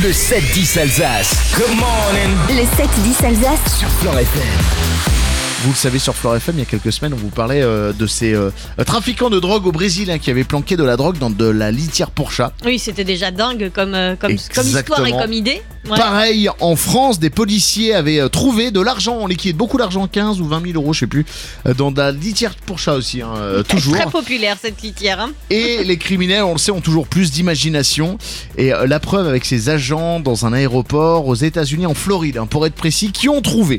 Le 7-10 Alsace. Good morning. Le 7-10 Alsace Sur Fleure FM. Vous le savez, sur Fleure FM, il y a quelques semaines, on vous parlait de ces trafiquants de drogue au Brésil qui avaient planqué de la drogue dans de la litière pour chat. Oui, c'était déjà dingue comme histoire et comme idée. Ouais. Pareil, en France, des policiers avaient trouvé de l'argent en liquide, beaucoup d'argent, 15 ou 20 000 euros, je sais plus, dans de la litière pour chat aussi, toujours. Très populaire cette litière. Hein. Et les criminels, on le sait, ont toujours plus d'imagination. Et la preuve avec ces agents dans un aéroport aux États-Unis, en Floride, pour être précis, qui ont trouvé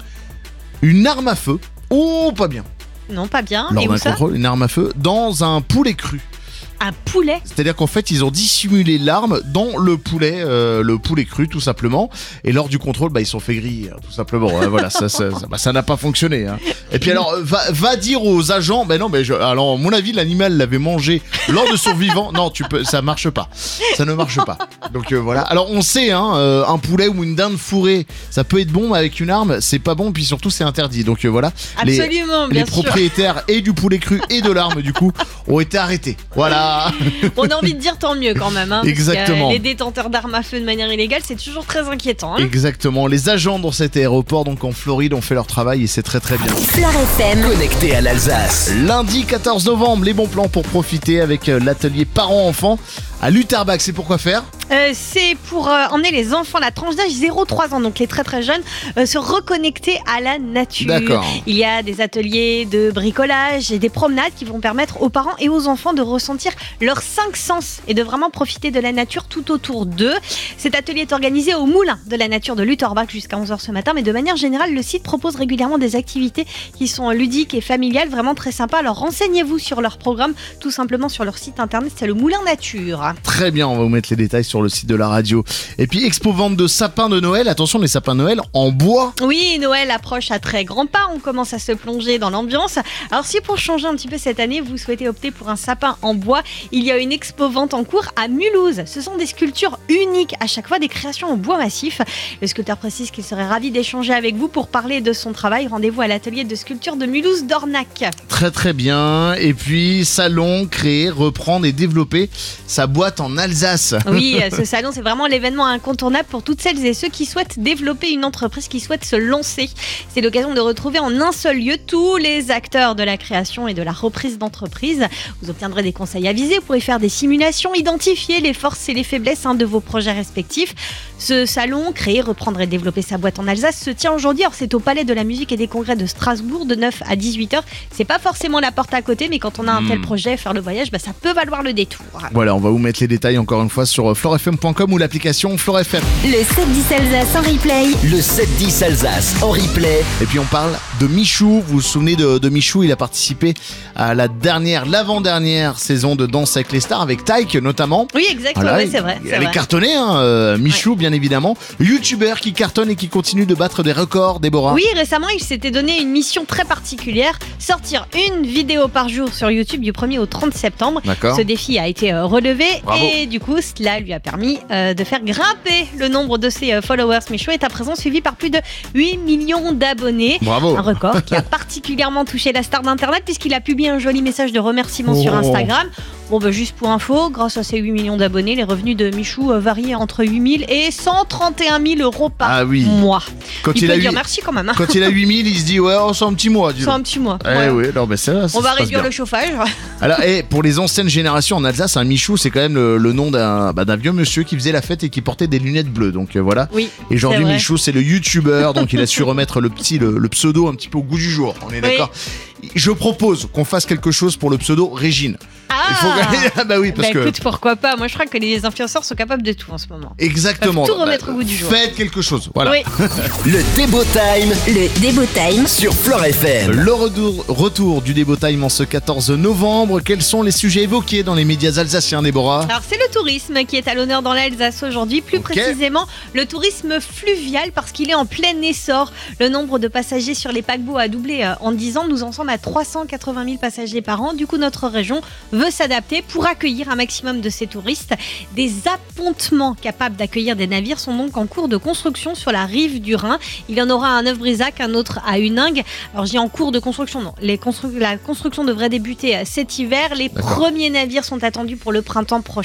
une arme à feu. Oh, pas bien. Non, pas bien. Lors Et où d'un ça? contrôle, une arme à feu dans un poulet cru. Un poulet. C'est-à-dire qu'en fait, ils ont dissimulé l'arme dans le poulet cru, tout simplement. Et lors du contrôle, ils sont fait griller, tout simplement. Voilà, ça n'a pas fonctionné. Hein. Et puis alors, va dire aux agents, alors, à mon avis, l'animal l'avait mangé lors de son vivant. Non, ça marche pas. Ça ne marche pas. Donc voilà. Alors on sait, un poulet ou une dinde fourrée, ça peut être bon, mais avec une arme, c'est pas bon. Puis surtout, c'est interdit. Donc voilà. Absolument, bien sûr. Les propriétaires et du poulet cru et de l'arme, du coup, ont été arrêtés. Voilà. On a envie de dire tant mieux quand même. Hein, Exactement. Parce que, les détenteurs d'armes à feu de manière illégale, c'est toujours très inquiétant. Hein. Exactement. Les agents dans cet aéroport, donc en Floride, ont fait leur travail et c'est très très bien. Fleure FM. Connecté à l'Alsace. Lundi 14 novembre, les bons plans pour profiter avec l'atelier parents-enfants à Lutterbach. C'est pour quoi faire ? C'est pour emmener les enfants, la tranche d'âge 0-3 ans, donc les très très jeunes, se reconnecter à la nature. D'accord. Il y a des ateliers de bricolage et des promenades qui vont permettre aux parents et aux enfants de ressentir leurs 5 sens et de vraiment profiter de la nature tout autour d'eux. Cet atelier est organisé au Moulin de la Nature de Lutterbach jusqu'à 11h ce matin, mais de manière générale, le site propose régulièrement des activités qui sont ludiques et familiales, vraiment très sympas. Alors renseignez-vous sur leur programme, tout simplement sur leur site internet, c'est le Moulin Nature. Très bien, on va vous mettre les détails sur le site de la radio. Et puis, expo vente de sapins de Noël. Attention, les sapins de Noël en bois. Oui, Noël approche à très grands pas. On commence à se plonger dans l'ambiance. Alors, si pour changer un petit peu cette année, vous souhaitez opter pour un sapin en bois, il y a une expo vente en cours à Mulhouse. Ce sont des sculptures uniques, à chaque fois des créations en bois massif. Le sculpteur précise qu'il serait ravi d'échanger avec vous pour parler de son travail. Rendez-vous à l'atelier de sculpture de Mulhouse-Dornac. Très très bien. Et puis, salon, créer, reprendre et développer sa boîte en Alsace. Oui, ce salon, c'est vraiment l'événement incontournable pour toutes celles et ceux qui souhaitent développer une entreprise, qui souhaitent se lancer. C'est l'occasion de retrouver en un seul lieu tous les acteurs de la création et de la reprise d'entreprise. Vous obtiendrez des conseils avisés, vous pourrez faire des simulations, identifier les forces et les faiblesses de vos projets respectifs. Ce salon, créer, reprendre et développer sa boîte en Alsace, se tient aujourd'hui. Alors, c'est au Palais de la Musique et des Congrès de Strasbourg de 9 à 18h. C'est pas forcément la porte à côté, mais quand on a un tel projet, faire le voyage, ça peut valoir le détour. Voilà, on va vous mettre les détails encore une fois sur fleurefm.com ou l'application Fleure FM. Le 7-10 Alsace en replay. Le 7-10 Alsace en replay. Et puis on parle de Michou. Vous vous souvenez de Michou? Il a participé à l'avant-dernière saison de Danse avec les stars, avec Taïk notamment. Oui, exactement, Voilà, c'est vrai. Il avait cartonné, Michou, bien évidemment. YouTubeur qui cartonne et qui continue de battre des records, Déborah. Oui, récemment, il s'était donné une mission très particulière, sortir une vidéo par jour sur YouTube du 1er au 30 septembre. D'accord. Ce défi a été relevé. Bravo. Et du coup, cela lui a permis de faire grimper le nombre de ses followers. Michou est à présent suivi par plus de 8 millions d'abonnés. Bravo. Un record qui a particulièrement touché la star d'Internet puisqu'il a publié un joli message de remerciement sur Instagram. Juste pour info, grâce à ces 8 millions d'abonnés, les revenus de Michou varient entre 8 000 et 131 000 euros par mois. Il peut dire merci quand même. Hein. Quand il a 8 000, il se dit c'est un petit mois. C'est un petit mois. Oui, non, ça on va réduire le chauffage. Alors, pour les anciennes générations en Alsace, un Michou, c'est quand même le nom d'un vieux monsieur qui faisait la fête et qui portait des lunettes bleues. Donc voilà. Oui, et aujourd'hui, Michou, c'est le youtubeur, donc il a su remettre le pseudo un petit peu au goût du jour. On est d'accord. Je propose qu'on fasse quelque chose pour le pseudo Régine. Il faut gagner. Oui, parce que. Écoute, pourquoi pas. Moi, je crois que les influenceurs sont capables de tout en ce moment. Exactement. Ils peuvent tout remettre au goût du jour. Faites quelque chose. Voilà. Oui. Le Débo Time. Le Débo Time sur Fleure FM. Le retour du Débo Time en ce 14 novembre. Quels sont les sujets évoqués dans les médias alsaciens, Déborah? Alors, c'est le tourisme qui est à l'honneur dans l'Alsace aujourd'hui. Plus précisément, le tourisme fluvial parce qu'il est en plein essor. Le nombre de passagers sur les paquebots a doublé en 10 ans. Nous en sommes à 380 000 passagers par an. Du coup, notre région veut s'adapter pour accueillir un maximum de ces touristes. Des appontements capables d'accueillir des navires sont donc en cours de construction sur la rive du Rhin. Il y en aura un à Neuf-Brisach, un autre à Huningue. Alors je dis en cours de construction, non. La construction devrait débuter cet hiver. Les premiers navires sont attendus pour le printemps prochain.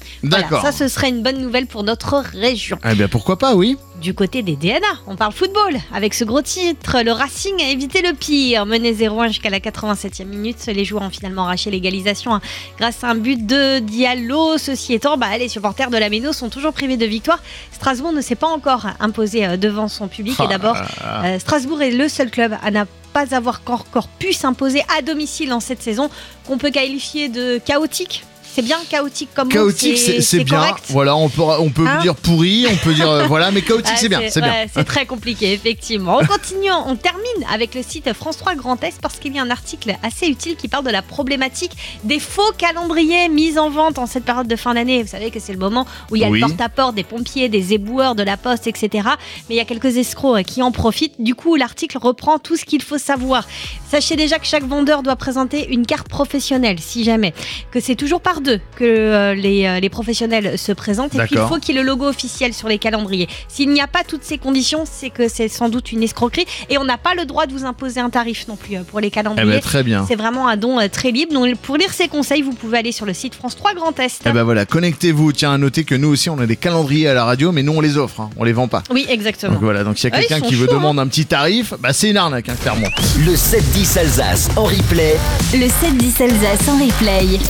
D'accord. Voilà, ça, ce serait une bonne nouvelle pour notre région. Eh bien, pourquoi pas, oui. Du côté des DNA, on parle football. Avec ce gros titre, le Racing a évité le pire. Mené 0-1 jusqu'à la 87e minute, les joueurs ont finalement arraché l'égalisation grâce à un but de Diallo. Ceci étant, les supporters de la Méno sont toujours privés de victoire. Strasbourg ne s'est pas encore imposé devant son public. Et d'abord, Strasbourg est le seul club à ne pas avoir encore pu s'imposer à domicile en cette saison, qu'on peut qualifier de chaotique. C'est bien chaotique comme mot. Chaotique, c'est bien. Correct. Voilà, on peut dire pourri, on peut dire voilà, mais chaotique, c'est bien. C'est bien. C'est très compliqué, effectivement. On continue, on termine avec le site France 3 Grand Est parce qu'il y a un article assez utile qui parle de la problématique des faux calendriers mis en vente en cette période de fin d'année. Vous savez que c'est le moment où il y a le porte-à-porte des pompiers, des éboueurs, de la poste, etc. Mais il y a quelques escrocs qui en profitent. Du coup, l'article reprend tout ce qu'il faut savoir. Sachez déjà que chaque vendeur doit présenter une carte professionnelle, si jamais. Que c'est toujours par deux que les professionnels se présentent. Et puis il faut qu'il y ait le logo officiel sur les calendriers. S'il n'y a pas toutes ces conditions, c'est que c'est sans doute une escroquerie. Et on n'a pas le droit de vous imposer un tarif non plus pour les calendriers. Eh ben, très bien. C'est vraiment un don très libre. Donc pour lire ces conseils, vous pouvez aller sur le site France 3 Grand Est. Eh ben voilà, connectez-vous. Tiens, à noter que nous aussi, on a des calendriers à la radio, mais nous, on les offre. On les vend pas. Oui, exactement. Donc voilà, donc s'il y a quelqu'un qui veut demander un petit tarif, c'est une arnaque, clairement. Le 7-10 Alsace en replay. Le 7-10 Alsace en replay.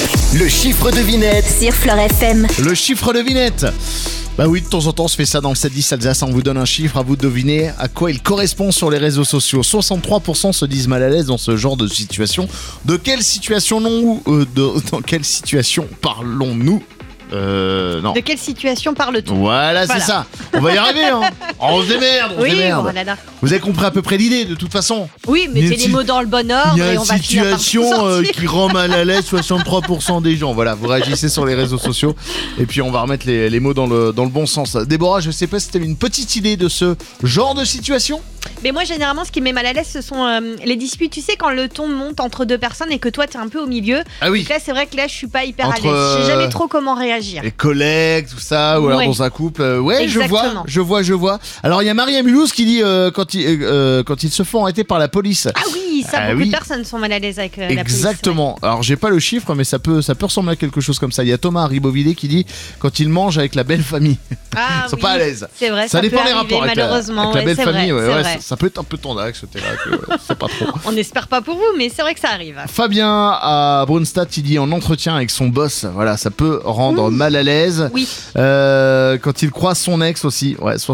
Le chiffre devinette. Sur Fleur FM. Le chiffre devinette. Oui, de temps en temps, on se fait ça dans le 7-10 Alsace. On vous donne un chiffre, à vous de deviner à quoi il correspond sur les réseaux sociaux. 63% se disent mal à l'aise dans ce genre de situation. De quelle situation dans quelle situation parlons-nous non. De quelle situation parle-t-on ? Voilà, c'est ça. On va y arriver, hein. On se démerde, Vous avez compris à peu près l'idée, de toute façon. Oui, mettez les mots dans le bon ordre et on va finir par situation qui rend mal à l'aise 63% des gens. Voilà, vous réagissez sur les réseaux sociaux et puis on va remettre les mots dans le bon sens. Déborah, je sais pas si tu as une petite idée de ce genre de situation ? Mais moi, généralement, ce qui me met mal à l'aise, ce sont les disputes. Tu sais, quand le ton monte entre deux personnes et que toi, t'es un peu au milieu. Ah oui. Donc là, c'est vrai que là, je suis pas hyper à l'aise. Je sais jamais trop comment réagir. Les collègues, tout ça, ou alors dans un couple. Exactement. Je vois. Alors, il y a Marie à Mulhouse qui dit quand ils se font arrêter par la police. Ah oui, ça, beaucoup de personnes sont mal à l'aise avec la police. Exactement. Ouais. Alors, j'ai pas le chiffre, mais ça peut ressembler à quelque chose comme ça. Il y a Thomas à Ribeauvillé qui dit quand ils mangent avec la belle famille. Ils sont pas à l'aise. C'est vrai, ça dépend des rapports malheureusement. Avec la belle famille. Vrai. Ça peut être un peu tendax, c'est pas trop. On n'espère pas pour vous, mais c'est vrai que ça arrive. Fabien à Brunstadt, il dit en entretien avec son boss, voilà, ça peut rendre mal à l'aise. Oui. Quand il croise son ex aussi,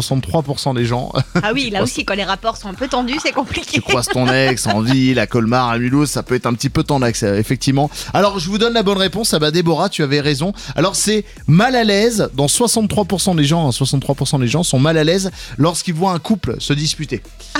63% des gens. Ah oui, là aussi, quand les rapports sont un peu tendus, c'est compliqué. Tu croises ton ex en ville, à Colmar, à Mulhouse, ça peut être un petit peu tendax, effectivement. Alors, je vous donne la bonne réponse. Déborah, tu avais raison. Alors, c'est mal à l'aise dans 63% des gens. 63% des gens sont mal à l'aise lorsqu'ils voient un couple se disputer.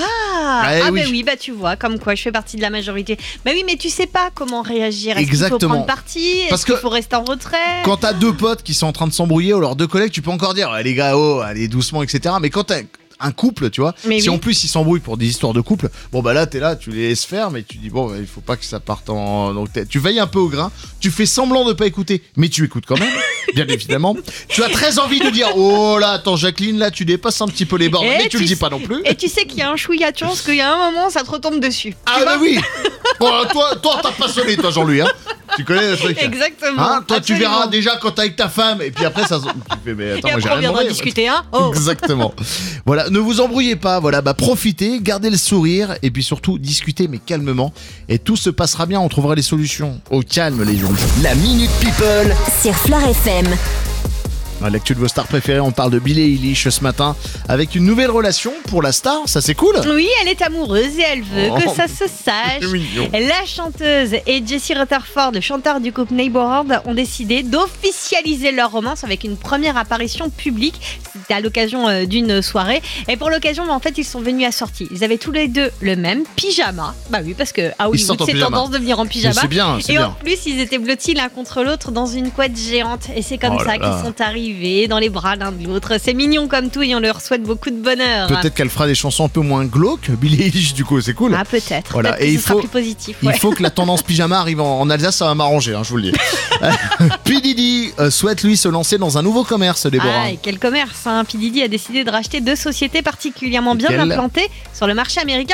Oui, tu vois, comme quoi je fais partie de la majorité. Oui, mais tu sais pas comment réagir. Est-ce qu'il faut prendre parti ? Est-ce qu'il faut rester en retrait ? Quand t'as deux potes qui sont en train de s'embrouiller ou alors deux collègues, tu peux encore dire les gars, allez doucement, etc. Mais quand t'as un couple, tu vois, en plus ils s'embrouillent pour des histoires de couple, là t'es là, tu les laisses faire, mais tu dis il faut pas que ça parte donc tu veilles un peu au grain, tu fais semblant de pas écouter, mais tu écoutes quand même, bien évidemment. Tu as très envie de dire attends Jacqueline, là tu dépasses un petit peu les bornes, mais tu le dis pas non plus. Et tu sais qu'il y a un chouïa de chance qu'il y a un moment ça te retombe dessus. Oui. Toi t'as pas sonné toi Jean-Louis, hein. Tu connais le truc. Exactement. Toi tu verras déjà quand t'es avec ta femme et puis après ça tu fais mais attends, et moi après j'ai on viendra discuter Exactement. Voilà, ne vous embrouillez pas, profitez, gardez le sourire et puis surtout discutez mais calmement et tout se passera bien, on trouvera les solutions au calme les gens. La Minute People sur Fleur FM. L'actu de vos stars préférées, on parle de Billie Eilish ce matin avec une nouvelle relation pour la star, ça c'est cool. Oui, elle est amoureuse et elle veut que ça se sache. La chanteuse et Jesse Rutherford, le chanteur du couple Neighborhood, ont décidé d'officialiser leur romance avec une première apparition publique. C'était à l'occasion d'une soirée. Et pour l'occasion, en fait, ils sont venus assortis. Ils avaient tous les deux le même pyjama. Oui, parce que à Hollywood, c'est tendance de venir en pyjama. C'est bien. En plus, ils étaient blottis l'un contre l'autre dans une couette géante. Et c'est comme ça qu'ils sont arrivés dans les bras l'un de l'autre. C'est mignon comme tout et on leur souhaite beaucoup de bonheur. Peut-être qu'elle fera des chansons un peu moins glauques, Billie Eilish, du coup, c'est cool. Peut-être. Voilà. Peut-être et sera plus positif. Il faut que la tendance pyjama arrive en Alsace, ça va m'arranger, je vous le dis. P. Diddy souhaite lui se lancer dans un nouveau commerce, Déborah. Et quel commerce, hein. P. Diddy a décidé de racheter 2 sociétés particulièrement bien implantées sur le marché américain du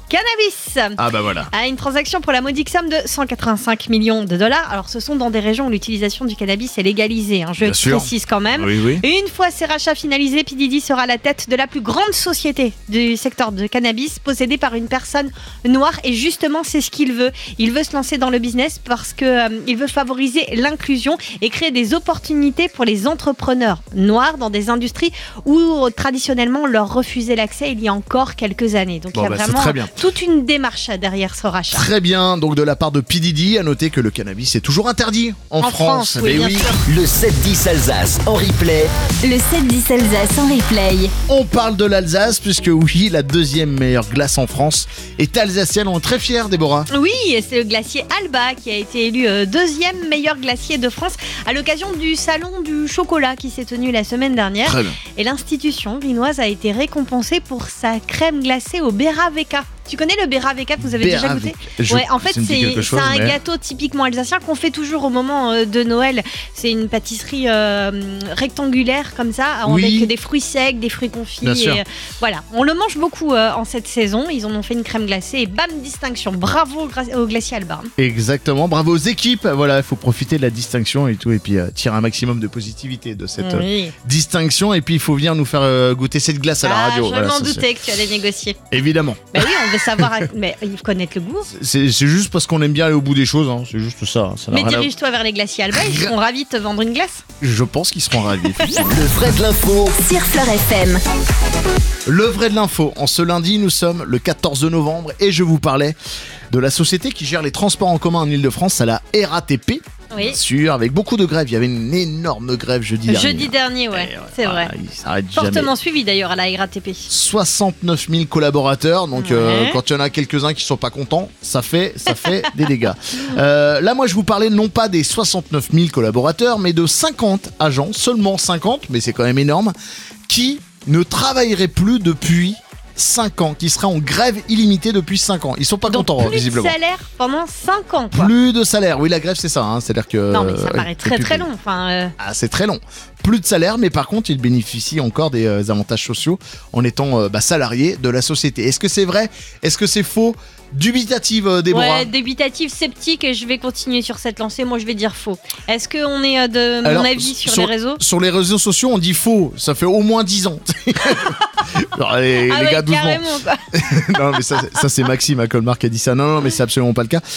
cannabis. Ah bah voilà. À une transaction pour la modique somme de 185 millions de dollars. Alors, ce sont dans des régions où l'utilisation du cannabis est légalisée. Je Bien sûr. précise quand même. Oui. Une fois ces rachats finalisés, P. Diddy sera à la tête de la plus grande société du secteur de cannabis possédée par une personne noire. Et justement, c'est ce qu'il veut. Il veut se lancer dans le business parce qu'il veut favoriser l'inclusion et créer des opportunités pour les entrepreneurs noirs dans des industries où traditionnellement on leur refusait l'accès il y a encore quelques années. Donc il y a c'est vraiment très bien. toute une démarche derrière ce rachat. Très bien, donc de la part de P. Diddy, à noter que le cannabis est toujours interdit en France. Oui, Mais bien sûr. Le 7-10 Alsace en replay. Le 7-10 Alsace en replay. On parle de l'Alsace, puisque oui, la deuxième meilleure glace en France est alsacienne. On est très fiers, Déborah. Oui, et c'est le glacier Alba qui a été élu deuxième meilleur glacier de France à l'occasion du salon du chocolat qui s'est tenu la semaine dernière. Très bien. Et l'institution rhinoise a été récompensée pour sa crème glacée au Beraveka. Tu connais le Beraveka, vous avez déjà goûté? Ouais, en fait, c'est un gâteau typiquement alsacien qu'on fait toujours au moment de Noël. C'est une pâtisserie rectangulaire comme ça, avec des fruits secs, des fruits confits. Bien sûr. Voilà, on le mange beaucoup en cette saison. Ils en ont fait une crème glacée et bam, distinction. Bravo au glacier Alba. Exactement, bravo aux équipes. Voilà, il faut profiter de la distinction et tout, et puis tirer un maximum de positivité de cette distinction. Et puis il faut venir nous faire goûter cette glace à la radio. Je Voilà, m'en ça, doutais que tu allais négocier. Évidemment. Bah oui, on veut savoir, mais il faut connaître le goût. C'est juste parce qu'on aime bien aller au bout des choses, hein. C'est juste ça. Ça n'a Mais rien à- dirige-toi vers les glaciers Alba, ils seront ravis de te vendre une glace. Je pense qu'ils seront ravis. Le vrai de l'info Sur Fleur FM. Le vrai de l'info. En ce lundi, nous sommes le 14 novembre et je vous parlais de la société qui gère les transports en commun en Ile-de-France, c'est la RATP. Oui. Bien sûr, avec beaucoup de grèves. Il y avait une énorme grève jeudi dernier. Jeudi dernier, ouais, Et c'est voilà, vrai. il s'arrête jamais. Fortement suivi d'ailleurs à la RATP. 69 000 collaborateurs, donc Ouais. quand il y en a quelques-uns qui sont pas contents, ça fait des dégâts. Là, moi, je vous parlais non pas des 69 000 collaborateurs, mais de 50 agents, seulement 50, mais c'est quand même énorme, qui ne travailleraient plus depuis 5 ans, qui seraient en grève illimitée depuis 5 ans. Ils sont pas Donc contents, plus visiblement. de salaire pendant 5 ans, quoi. Plus de salaire, oui, la grève c'est ça, hein. C'est-à-dire que. Non, mais ça paraît t'es très plus très payé. long. Enfin, Ah, c'est très long. Plus de salaire, mais par contre, ils bénéficient encore des avantages sociaux en étant salariés de la société. Est-ce que c'est vrai? Est-ce que c'est faux? Dubitative, Déborah. ouais, débitatif, sceptique, et je vais continuer sur cette lancée. Moi, je vais dire faux. Est-ce qu'on est de mon Alors, avis sur les réseaux? Sur les réseaux sociaux, on dit faux. Ça fait au moins 10 ans. Alors, les Ah ouais, gars, doucement. carrément, quoi. Non, mais ça c'est Maxime à Colmar qui a dit ça. Non, mais c'est absolument pas le cas.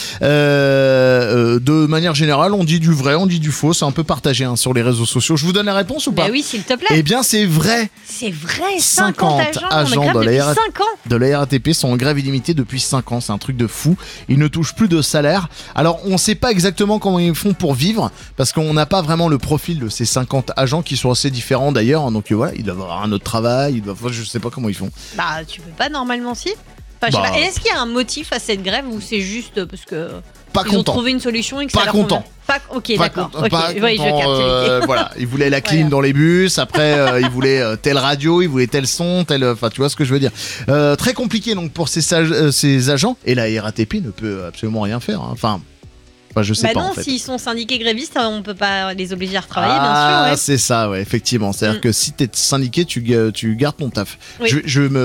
De manière générale, on dit du vrai, on dit du faux. C'est un peu partagé sur les réseaux sociaux. Je vous donne la réponse ou pas? Bah oui, s'il te plaît. Eh bien, c'est vrai. C'est vrai, 50 agents agents en grève de la depuis RATP. 5 ans. De la RATP sont en grève illimitée depuis 5 ans. C'est un truc de fou. Ils ne touchent plus de salaire. Alors, on ne sait pas exactement comment ils font pour vivre parce qu'on n'a pas vraiment le profil de ces 50 agents qui sont assez différents d'ailleurs. Donc voilà, ils doivent avoir un autre travail. Je sais pas comment ils font. Bah, tu peux pas normalement, si. Enfin, je sais Bah. pas. Et est-ce qu'il y a un motif à cette grève ou c'est juste parce que Pas ils ont content. trouvé une solution et que Pas ça leur content. convient? Ok, Pas d'accord. content, Ok, pas oui, je content, capte l'idée. voilà, ils voulaient la clim Voilà. dans les bus. Après, ils voulaient telle radio, ils voulaient tel son, tel. Enfin, tu vois ce que je veux dire. Très compliqué donc pour ces agents. Et la RATP ne peut absolument rien faire. Enfin, je sais Bah pas non, en fait. s'ils sont syndiqués grévistes, on peut pas les obliger à retravailler, Ah, bien sûr. Ouais. c'est ça, ouais, effectivement. C'est-à-dire que si t'es syndiqué, tu gardes ton taf. Oui. Je vais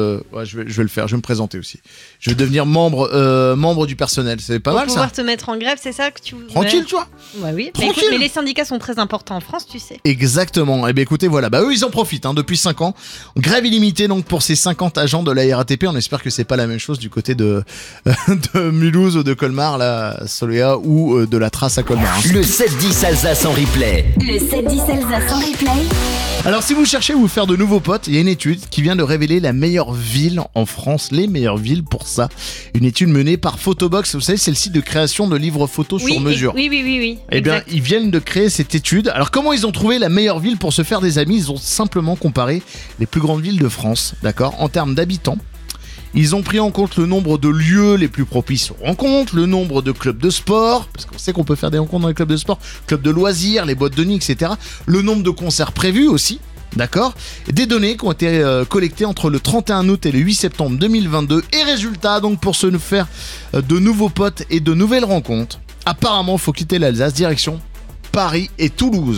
le faire. Je vais me présenter aussi. Je vais devenir membre du personnel. C'est pas Pour mal pouvoir ça. te mettre en grève, c'est ça que tu voudrais? Tranquille, tu vois. Ouais, oui. Mais, Tranquille. écoute, mais les syndicats sont très importants en France, tu sais. Exactement. Et bien écoutez, voilà. Bah eux, ils en profitent depuis 5 ans. Grève illimitée donc pour ces 50 agents de la RATP. On espère que c'est pas la même chose du côté de Mulhouse ou de Colmar, là, Soléa ou de la Trace à Colmar. Le 7-10 Alsace en replay. Le 7-10 Alsace en replay. Alors si vous cherchez à vous faire de nouveaux potes, il y a une étude qui vient de révéler la meilleure ville en France, les meilleures villes pour ça. Une étude menée par Photobox, vous savez, c'est le site de création de livres photos sur mesure. Oui. Eh bien, exact. ils viennent de créer cette étude. Alors, comment ils ont trouvé la meilleure ville pour se faire des amis? Ils ont simplement comparé les plus grandes villes de France, d'accord, en termes d'habitants. Ils ont pris en compte le nombre de lieux les plus propices aux rencontres, le nombre de clubs de sport, parce qu'on sait qu'on peut faire des rencontres dans les clubs de sport, clubs de loisirs, les boîtes de nuit, etc. Le nombre de concerts prévus aussi, d'accord. Des données qui ont été collectées entre le 31 août et le 8 septembre 2022. Et résultat, donc pour se faire de nouveaux potes et de nouvelles rencontres, apparemment, il faut quitter l'Alsace, direction Paris et Toulouse.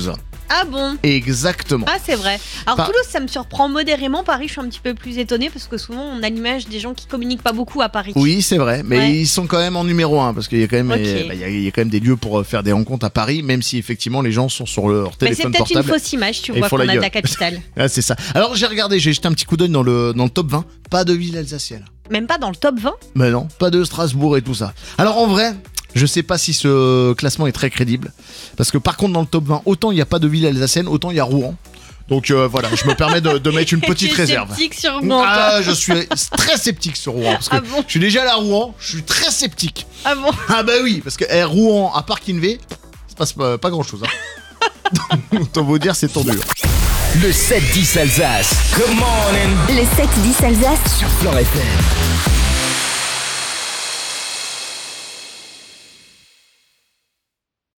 Ah bon? Exactement. Ah, c'est vrai. Alors, Pas- Toulouse, ça me surprend modérément. Paris, je suis un petit peu plus étonnée parce que souvent, on a l'image des gens qui communiquent pas beaucoup à Paris. Oui, c'est vrai, mais Ouais. ils sont quand même en numéro 1 parce qu'il y a quand même, Ok. il y a quand même des lieux pour faire des rencontres à Paris, même si effectivement les gens sont sur leur Mais c'est téléphone peut-être une portable. fausse image, tu Et ils vois, font qu'on la a de la gueule. capitale. Ah, c'est ça. Alors j'ai regardé, j'ai jeté un petit coup d'œil dans le top 20, pas de ville alsacienne. Même pas dans le top 20. Mais non, pas de Strasbourg et tout ça. Alors en vrai, je sais pas si ce classement est très crédible, parce que par contre dans le top 20, autant il n'y a pas de ville alsacienne, autant il y a Rouen. Donc voilà, je me permets de mettre une petite Tu es réserve. sceptique sur Rouen, toi. Ah, je suis très sceptique sur Rouen, parce que Ah bon? je suis déjà allé à Rouen, je suis très sceptique. Ah bon? Ah bah oui, parce que Rouen, à part Kinvé, ça passe pas grand chose. Hein. Autant vous dire, c'est tendu. Le 7-10 Alsace. Good morning. Le 7-10 Alsace Sur Flan FM.